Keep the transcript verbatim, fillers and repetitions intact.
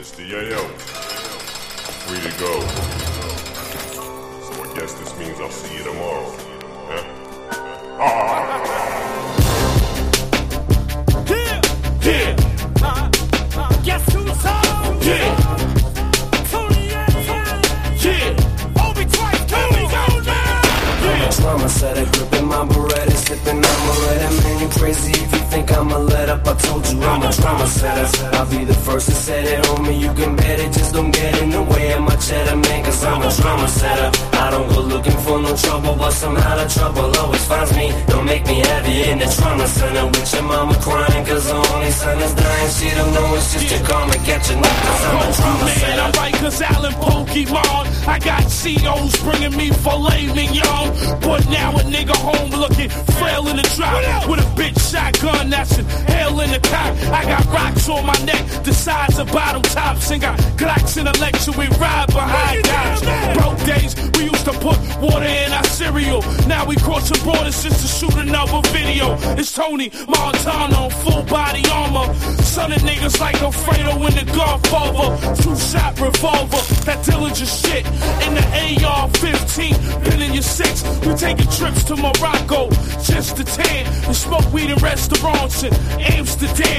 It's the Yayo. Free to go. So I guess this means I'll see you tomorrow. Huh? Ah! Yeah! Yeah! Uh, uh, guess who's home? Yeah! Tony, yeah! Yeah! Obi twice, Tony, go now! I'm a trauma setter, gripping my Beretta, sipping on Beretta. Man, you crazy if you think I'ma let up. I told you I'm a trauma setter. I'll be the first to set it, homie. You can bet it, just don't get in the way of my cheddar, man. Cause I'm a trauma setter. I don't go looking for no trouble, but somehow the trouble always finds me. Don't make me have you in the trauma center with your mama crying cause the only son is dying. She don't know it's just your karma catching up cause I'm a trauma setter. Man, I write cause Alan Pokemon. I got C Os bringing me filet mignon. But now a nigga home looking frail in the drop with a bitch shotgun that's an hell in the cock. I got rocks on my neck the size of bottom tops and got Glocks in the lecture we ride behind guys. Broke days we used to put water in our cereal. Now we crossing borders just to shoot another video. It's Tony Montana on full body armor. Son of niggas like Alfredo in the Godfather. Two shot revolver, that Dillinger shit in the A R fifteen. Been in your six. We taking trips to Morocco just to tan and smoke weed in restaurants in Amsterdam.